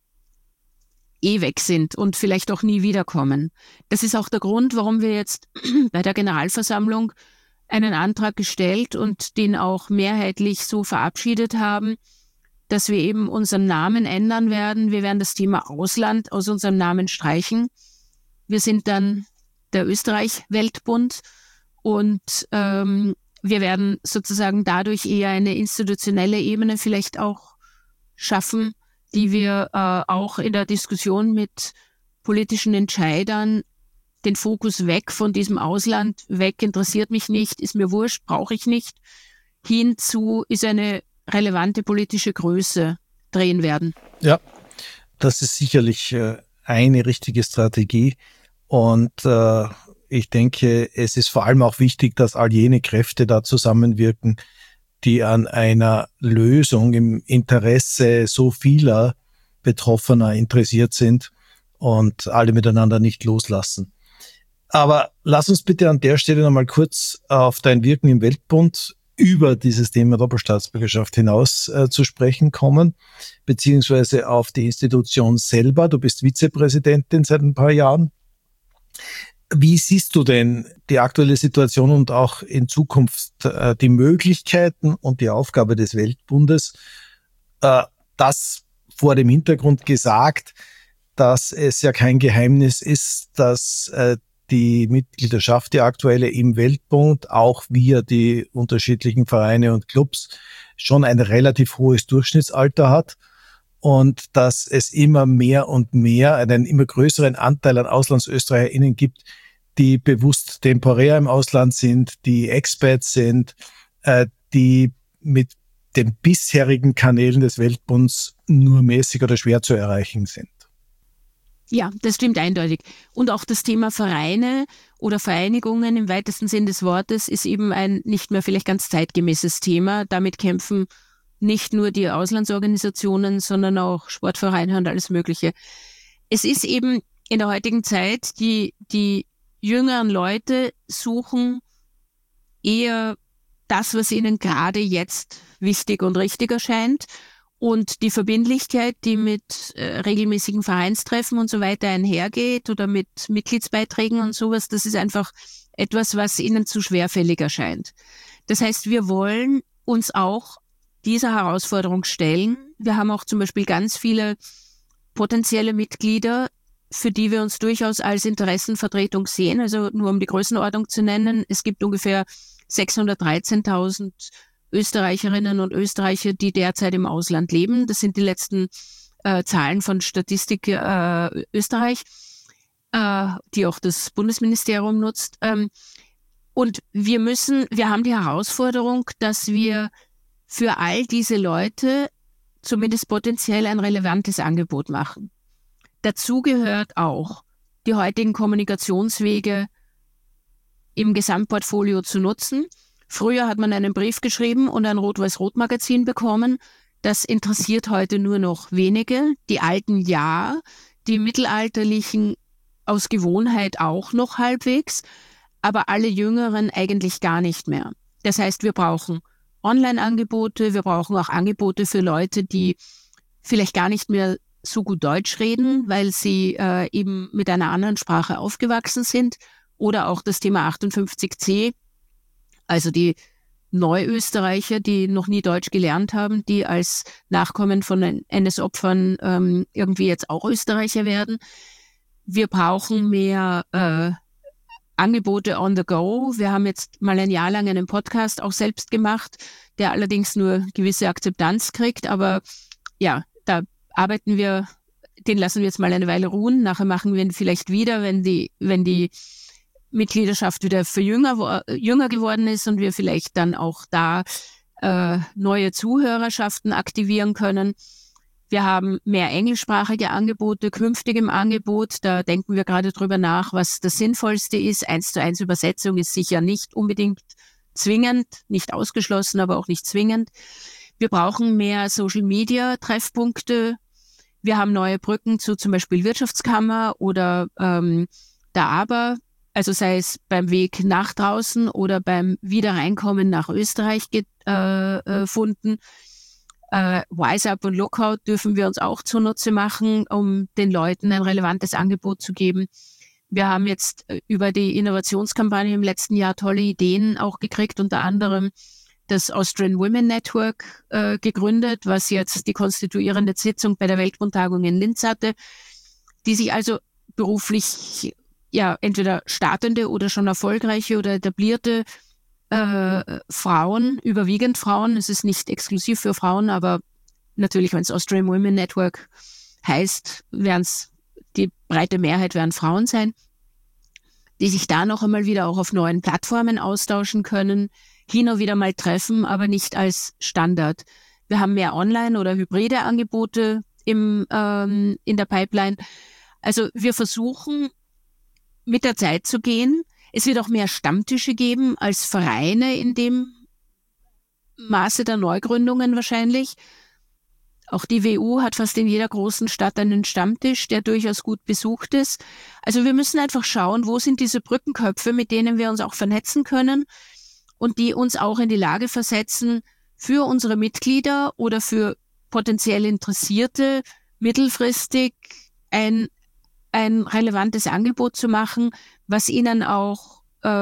weg sind und vielleicht auch nie wiederkommen. Das ist auch der Grund, warum wir jetzt bei der Generalversammlung einen Antrag gestellt und den auch mehrheitlich so verabschiedet haben, dass wir eben unseren Namen ändern werden. Wir werden das Thema Ausland aus unserem Namen streichen. Wir sind dann der Österreich-Weltbund und wir werden sozusagen dadurch eher eine institutionelle Ebene vielleicht auch schaffen, die wir auch in der Diskussion mit politischen Entscheidern den Fokus weg von diesem Ausland, weg, interessiert mich nicht, ist mir wurscht, brauche ich nicht, hinzu ist eine relevante politische Größe drehen werden. Ja, das ist sicherlich eine richtige Strategie und ich denke, es ist vor allem auch wichtig, dass all jene Kräfte da zusammenwirken, die an einer Lösung im Interesse so vieler Betroffener interessiert sind und alle miteinander nicht loslassen. Aber lass uns bitte an der Stelle nochmal kurz auf dein Wirken im Weltbund über dieses Thema Doppelstaatsbürgerschaft hinaus zu sprechen kommen, beziehungsweise auf die Institution selber. Du bist Vizepräsidentin seit ein paar Jahren. Wie siehst du denn die aktuelle Situation und auch in Zukunft die Möglichkeiten und die Aufgabe des Weltbundes? Das vor dem Hintergrund gesagt, dass es ja kein Geheimnis ist, dass die Mitgliedschaft, die aktuelle im Weltbund, auch via die unterschiedlichen Vereine und Clubs, schon ein relativ hohes Durchschnittsalter hat und dass es immer mehr und mehr, einen immer größeren Anteil an AuslandsösterreicherInnen gibt, die bewusst temporär im Ausland sind, die Expats sind, die mit den bisherigen Kanälen des Weltbunds nur mäßig oder schwer zu erreichen sind. Ja, das stimmt eindeutig. Und auch das Thema Vereine oder Vereinigungen im weitesten Sinn des Wortes ist eben ein nicht mehr vielleicht ganz zeitgemäßes Thema. Damit kämpfen nicht nur die Auslandsorganisationen, sondern auch Sportvereine und alles Mögliche. Es ist eben in der heutigen Zeit, die jüngeren Leute suchen eher das, was ihnen gerade jetzt wichtig und richtig erscheint. Und die Verbindlichkeit, die mit regelmäßigen Vereinstreffen und so weiter einhergeht oder mit Mitgliedsbeiträgen und sowas, das ist einfach etwas, was ihnen zu schwerfällig erscheint. Das heißt, wir wollen uns auch dieser Herausforderung stellen. Wir haben auch zum Beispiel ganz viele potenzielle Mitglieder, für die wir uns durchaus als Interessenvertretung sehen. Also nur um die Größenordnung zu nennen, es gibt ungefähr 613.000 Österreicherinnen und Österreicher, die derzeit im Ausland leben. Das sind die letzten Zahlen von Statistik Österreich, die auch das Bundesministerium nutzt. Und wir haben die Herausforderung, dass wir für all diese Leute zumindest potenziell ein relevantes Angebot machen. Dazu gehört auch, die heutigen Kommunikationswege im Gesamtportfolio zu nutzen. Früher hat man einen Brief geschrieben und ein Rot-Weiß-Rot-Magazin bekommen. Das interessiert heute nur noch wenige. Die Alten ja, die Mittelalterlichen aus Gewohnheit auch noch halbwegs, aber alle Jüngeren eigentlich gar nicht mehr. Das heißt, wir brauchen Online-Angebote, wir brauchen auch Angebote für Leute, die vielleicht gar nicht mehr so gut Deutsch reden, weil sie eben mit einer anderen Sprache aufgewachsen sind, oder auch das Thema 58c, also die Neuösterreicher, die noch nie Deutsch gelernt haben, die als Nachkommen von NS-Opfern irgendwie jetzt auch Österreicher werden. Wir brauchen mehr Angebote on the go. Wir haben jetzt mal ein Jahr lang einen Podcast auch selbst gemacht, der allerdings nur gewisse Akzeptanz kriegt. Aber ja, da arbeiten wir, den lassen wir jetzt mal eine Weile ruhen. Nachher machen wir ihn vielleicht wieder, wenn die Mitgliedschaft wieder für jünger geworden ist und wir vielleicht dann auch da neue Zuhörerschaften aktivieren können. Wir haben mehr englischsprachige Angebote künftig im Angebot. Da denken wir gerade drüber nach, was das Sinnvollste ist. 1:1 Übersetzung ist sicher nicht unbedingt zwingend, nicht ausgeschlossen, aber auch nicht zwingend. Wir brauchen mehr Social-Media-Treffpunkte. Wir haben neue Brücken zu zum Beispiel Wirtschaftskammer oder der Aber, also sei es beim Weg nach draußen oder beim Wiederreinkommen nach Österreich gefunden. WiseUp und Lookout dürfen wir uns auch zunutze machen, um den Leuten ein relevantes Angebot zu geben. Wir haben jetzt über die Innovationskampagne im letzten Jahr tolle Ideen auch gekriegt, unter anderem das Austrian Women Network gegründet, was jetzt die konstituierende Sitzung bei der Weltbundtagung in Linz hatte, die sich also beruflich ja entweder startende oder schon erfolgreiche oder etablierte Frauen, überwiegend Frauen, es ist nicht exklusiv für Frauen, aber natürlich, wenn es Austrian Women Network heißt, werden es die breite Mehrheit werden Frauen sein, die sich da noch einmal wieder auch auf neuen Plattformen austauschen können, hin und wieder mal treffen, aber nicht als Standard. Wir haben mehr Online- oder hybride Angebote in der Pipeline. Also wir versuchen, mit der Zeit zu gehen. Es wird auch mehr Stammtische geben als Vereine in dem Maße der Neugründungen wahrscheinlich. Auch die WU hat fast in jeder großen Stadt einen Stammtisch, der durchaus gut besucht ist. Also wir müssen einfach schauen, wo sind diese Brückenköpfe, mit denen wir uns auch vernetzen können und die uns auch in die Lage versetzen, für unsere Mitglieder oder für potenziell Interessierte mittelfristig ein relevantes Angebot zu machen, was ihnen auch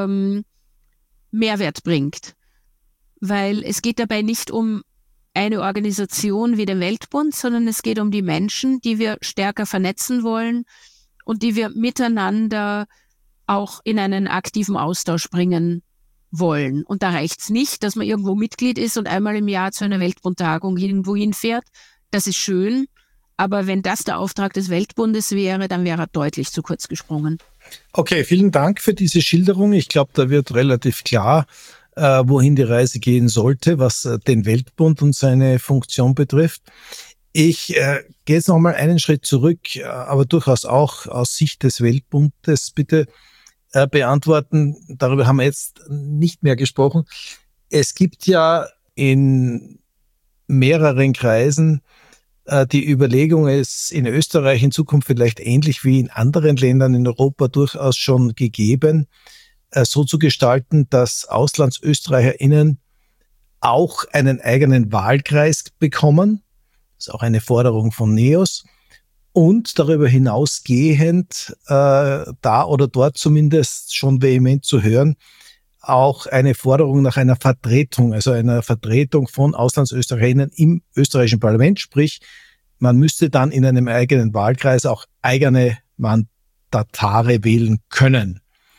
Mehrwert bringt. Weil es geht dabei nicht um eine Organisation wie den Weltbund, sondern es geht um die Menschen, die wir stärker vernetzen wollen und die wir miteinander auch in einen aktiven Austausch bringen wollen. Und da reicht's nicht, dass man irgendwo Mitglied ist und einmal im Jahr zu einer Weltbundtagung irgendwo hinfährt. Das ist schön, aber wenn das der Auftrag des Weltbundes wäre, dann wäre er deutlich zu kurz gesprungen. Okay, vielen Dank für diese Schilderung. Ich glaube, da wird relativ klar, wohin die Reise gehen sollte, was den Weltbund und seine Funktion betrifft. Ich gehe jetzt noch mal einen Schritt zurück, aber durchaus auch aus Sicht des Weltbundes bitte beantworten. Darüber haben wir jetzt nicht mehr gesprochen. Es gibt ja in mehreren Kreisen die Überlegung, es in Österreich in Zukunft vielleicht ähnlich wie in anderen Ländern in Europa durchaus schon gegeben, so zu gestalten, dass AuslandsösterreicherInnen auch einen eigenen Wahlkreis bekommen. Das ist auch eine Forderung von NEOS. Und darüber hinausgehend, da oder dort zumindest schon vehement zu hören, auch eine Forderung nach einer Vertretung, also einer Vertretung von AuslandsösterreicherInnen im österreichischen Parlament. Sprich, man müsste dann in einem eigenen Wahlkreis auch eigene Mandatare wählen können.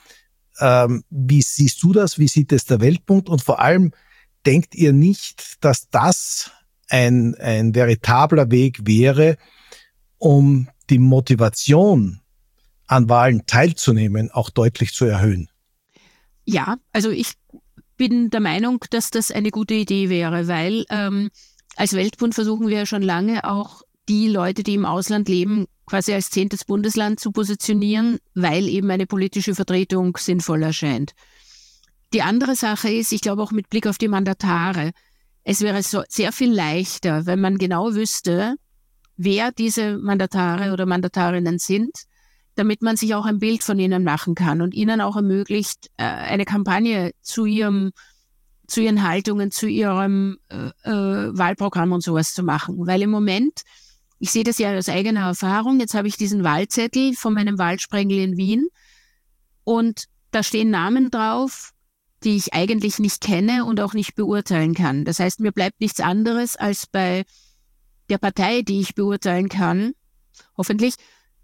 Wie siehst du das? Wie sieht es der Weltbund? Und vor allem, denkt ihr nicht, dass das ein veritabler Weg wäre, um die Motivation an Wahlen teilzunehmen, auch deutlich zu erhöhen? Ja, also ich bin der Meinung, dass das eine gute Idee wäre, weil als Weltbund versuchen wir ja schon lange auch die Leute, die im Ausland leben, quasi als 10. Bundesland zu positionieren, weil eben eine politische Vertretung sinnvoll erscheint. Die andere Sache ist, ich glaube auch mit Blick auf die Mandatare, es wäre so sehr viel leichter, wenn man genau wüsste, wer diese Mandatare oder Mandatarinnen sind, damit man sich auch ein Bild von ihnen machen kann und ihnen auch ermöglicht, eine Kampagne zu ihren Haltungen, zu ihrem Wahlprogramm und sowas zu machen. Weil im Moment, ich sehe das ja aus eigener Erfahrung, jetzt habe ich diesen Wahlzettel von meinem Wahlsprengel in Wien und da stehen Namen drauf, die ich eigentlich nicht kenne und auch nicht beurteilen kann. Das heißt, mir bleibt nichts anderes als bei der Partei, die ich beurteilen kann, hoffentlich,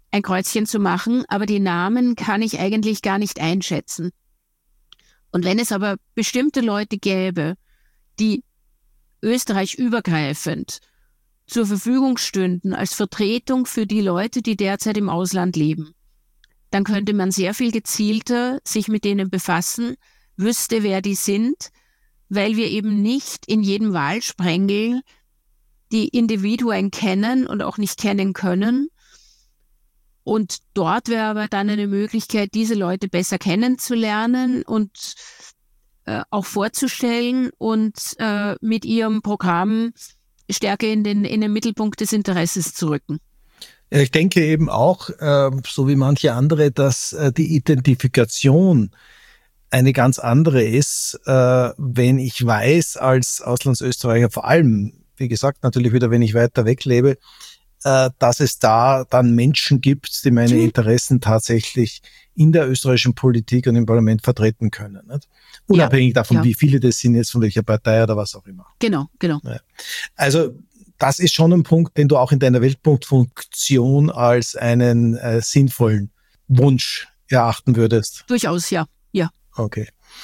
ein Kreuzchen zu machen, aber die Namen kann ich eigentlich gar nicht einschätzen. Und wenn es aber bestimmte Leute gäbe, die österreichübergreifend zur Verfügung stünden als Vertretung für die Leute, die derzeit im Ausland leben, dann könnte man sehr viel gezielter sich mit denen befassen, wüsste, wer die sind, weil wir eben nicht in jedem Wahlsprengel die Individuen kennen und auch nicht kennen können. Und dort wäre aber dann eine Möglichkeit, diese Leute besser kennenzulernen und auch vorzustellen und mit ihrem Programm stärker in den Mittelpunkt des Interesses zu rücken. Ja, ich denke eben auch, so wie manche andere, dass die Identifikation eine ganz andere ist, wenn ich weiß, als Auslandsösterreicher vor allem, wie gesagt, natürlich wieder, wenn ich weiter weg lebe, dass es da dann Menschen gibt, die meine Interessen tatsächlich in der österreichischen Politik und im Parlament vertreten können. Nicht? Unabhängig davon, wie viele das sind, jetzt von welcher Partei oder was auch immer. Genau. Ja. Also das ist schon ein Punkt, den du auch in deiner Weltpunktfunktion als einen sinnvollen Wunsch erachten würdest. Durchaus, ja. Okay.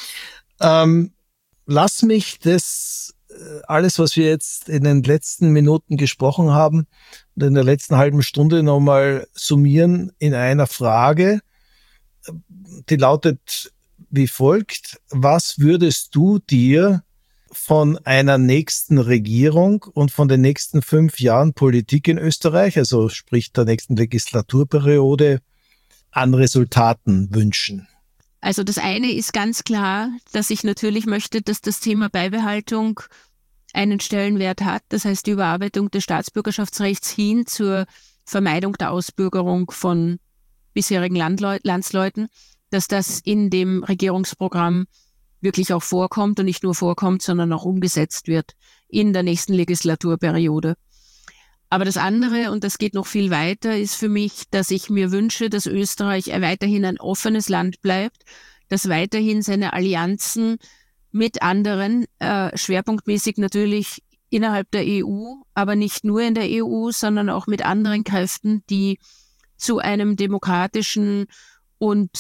Lass mich das alles, was wir jetzt in den letzten Minuten gesprochen haben und in der letzten halben Stunde nochmal summieren in einer Frage, die lautet wie folgt: Was würdest du dir von einer nächsten Regierung und von den nächsten 5 Jahren Politik in Österreich, also sprich der nächsten Legislaturperiode, an Resultaten wünschen? Also das eine ist ganz klar, dass ich natürlich möchte, dass das Thema Beibehaltung einen Stellenwert hat. Das heißt, die Überarbeitung des Staatsbürgerschaftsrechts hin zur Vermeidung der Ausbürgerung von bisherigen Landsleuten, dass das in dem Regierungsprogramm wirklich auch vorkommt und nicht nur vorkommt, sondern auch umgesetzt wird in der nächsten Legislaturperiode. Aber das andere, und das geht noch viel weiter, ist für mich, dass ich mir wünsche, dass Österreich weiterhin ein offenes Land bleibt, dass weiterhin seine Allianzen mit anderen, schwerpunktmäßig natürlich innerhalb der EU, aber nicht nur in der EU, sondern auch mit anderen Kräften, die zu einem demokratischen und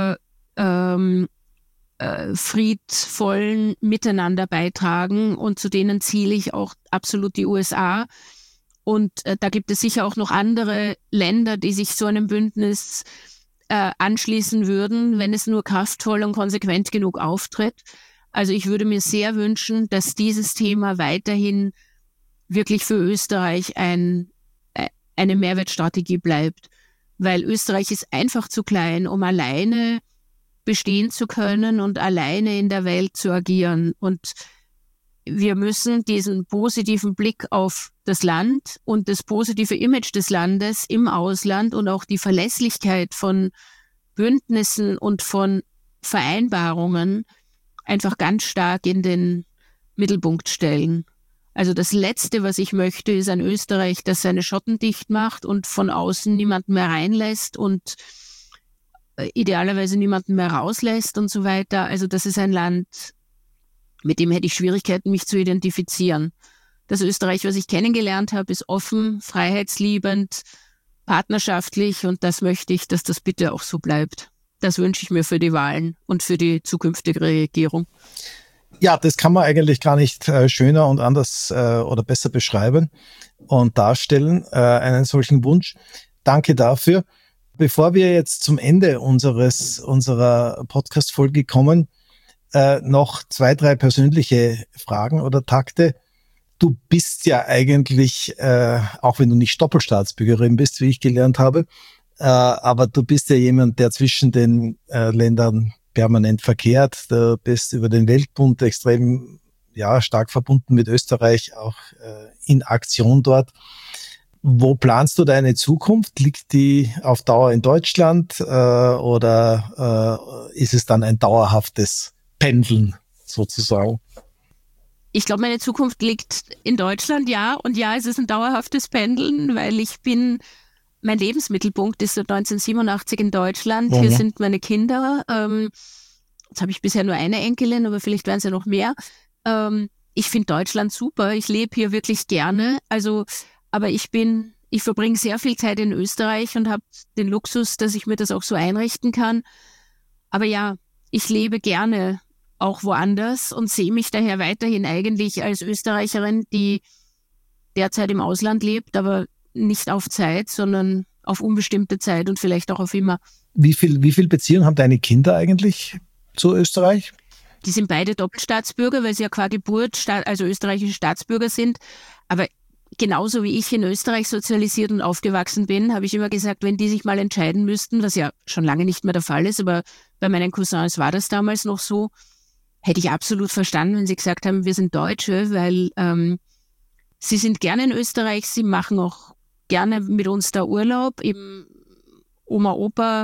friedvollen Miteinander beitragen. Und zu denen ziele ich auch absolut die USA. Und da gibt es sicher auch noch andere Länder, die sich so einem Bündnis anschließen würden, wenn es nur kraftvoll und konsequent genug auftritt. Also ich würde mir sehr wünschen, dass dieses Thema weiterhin wirklich für Österreich eine Mehrwertstrategie bleibt, weil Österreich ist einfach zu klein, um alleine bestehen zu können und alleine in der Welt zu agieren. Und wir müssen diesen positiven Blick auf das Land und das positive Image des Landes im Ausland und auch die Verlässlichkeit von Bündnissen und von Vereinbarungen einfach ganz stark in den Mittelpunkt stellen. Also das Letzte, was ich möchte, ist ein Österreich, das seine Schotten dicht macht und von außen niemanden mehr reinlässt und idealerweise niemanden mehr rauslässt und so weiter. Also das ist ein Land, mit dem hätte ich Schwierigkeiten, mich zu identifizieren. Das Österreich, was ich kennengelernt habe, ist offen, freiheitsliebend, partnerschaftlich und das möchte ich, dass das bitte auch so bleibt. Das wünsche ich mir für die Wahlen und für die zukünftige Regierung. Ja, das kann man eigentlich gar nicht schöner und anders oder besser beschreiben und darstellen, einen solchen Wunsch. Danke dafür. Bevor wir jetzt zum Ende unserer Podcast-Folge kommen, noch 2, 3 persönliche Fragen oder Takte. Du bist ja eigentlich, auch wenn du nicht Doppelstaatsbürgerin bist, wie ich gelernt habe, aber du bist ja jemand, der zwischen den Ländern permanent verkehrt. Du bist über den Weltbund extrem stark verbunden mit Österreich, auch in Aktion dort. Wo planst du deine Zukunft? Liegt die auf Dauer in Deutschland oder ist es dann ein dauerhaftes Pendeln sozusagen? Ich glaube, meine Zukunft liegt in Deutschland, ja. Und ja, es ist ein dauerhaftes Pendeln, weil mein Lebensmittelpunkt ist seit 1987 in Deutschland. Hier sind meine Kinder. Jetzt habe ich bisher nur eine Enkelin, aber vielleicht werden es ja noch mehr. Ich finde Deutschland super. Ich lebe hier wirklich gerne. Aber ich bin ich verbringe sehr viel Zeit in Österreich und habe den Luxus, dass ich mir das auch so einrichten kann. Aber ja, ich lebe gerne auch woanders und sehe mich daher weiterhin eigentlich als Österreicherin, die derzeit im Ausland lebt, aber nicht auf Zeit, sondern auf unbestimmte Zeit und vielleicht auch auf immer. Wie viel Beziehung haben deine Kinder eigentlich zu Österreich? Die sind beide Doppelstaatsbürger, weil sie ja qua Geburt also österreichische Staatsbürger sind. Aber genauso wie ich in Österreich sozialisiert und aufgewachsen bin, habe ich immer gesagt, wenn die sich mal entscheiden müssten, was ja schon lange nicht mehr der Fall ist, aber bei meinen Cousins war das damals noch so, hätte ich absolut verstanden, wenn sie gesagt haben, wir sind Deutsche, weil sie sind gerne in Österreich, sie machen auch gerne mit uns da Urlaub. Eben Oma, Opa,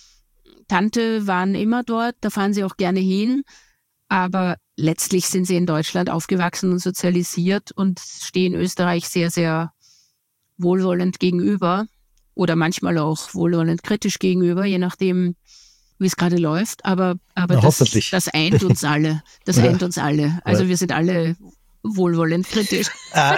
Tante waren immer dort, da fahren sie auch gerne hin. Aber letztlich sind sie in Deutschland aufgewachsen und sozialisiert und stehen Österreich sehr, sehr wohlwollend gegenüber oder manchmal auch wohlwollend kritisch gegenüber, je nachdem, wie es gerade läuft. Aber das eint uns alle. Das eint uns alle. Also wir sind alle wohlwollend kritisch.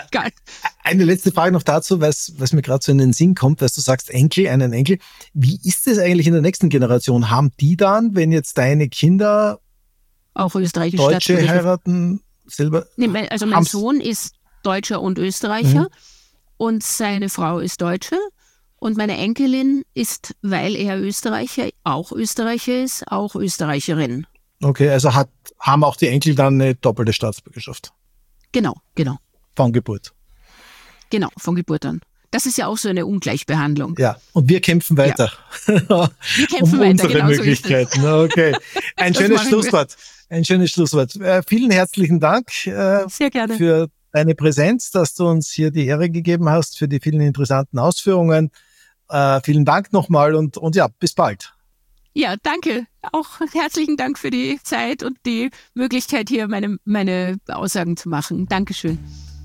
Eine letzte Frage noch dazu, was mir gerade so in den Sinn kommt, weil du sagst einen Enkel. Wie ist es eigentlich in der nächsten Generation? Haben die dann, wenn jetzt deine Kinder auch österreichische Deutsche heiraten selber? Nee, also mein Sohn ist Deutscher und Österreicher und seine Frau ist Deutsche und meine Enkelin ist, weil er Österreicher, auch Österreicher ist, auch Österreicherin. Okay, also haben auch die Enkel dann eine doppelte Staatsbürgerschaft? Genau. Von Geburt? Genau, von Geburt an. Das ist ja auch so eine Ungleichbehandlung. Ja, und wir kämpfen weiter. Ja. Wir kämpfen weiter, unsere genau Möglichkeiten. So okay, ein schönes Schlusswort. Vielen herzlichen Dank sehr gerne für deine Präsenz, dass du uns hier die Ehre gegeben hast, für die vielen interessanten Ausführungen. Vielen Dank nochmal und ja, bis bald. Ja, danke. Auch herzlichen Dank für die Zeit und die Möglichkeit, hier meine Aussagen zu machen. Dankeschön.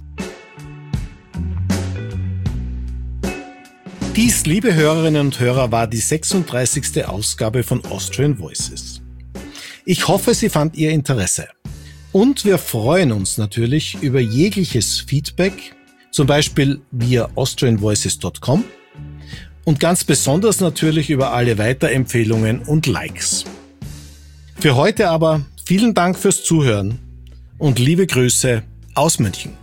Dies, liebe Hörerinnen und Hörer, war die 36. Ausgabe von Austrian Voices. Ich hoffe, Sie fand Ihr Interesse. Und wir freuen uns natürlich über jegliches Feedback, zum Beispiel via austrianvoices.com und ganz besonders natürlich über alle Weiterempfehlungen und Likes. Für heute aber vielen Dank fürs Zuhören und liebe Grüße aus München.